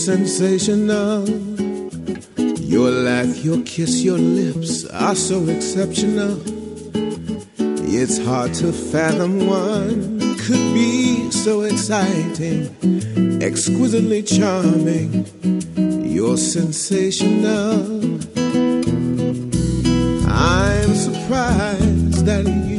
sensational. Your laugh, your kiss, your lips are so exceptional. It's hard to fathom one could be so exciting, exquisitely charming. You're sensational. I'm surprised that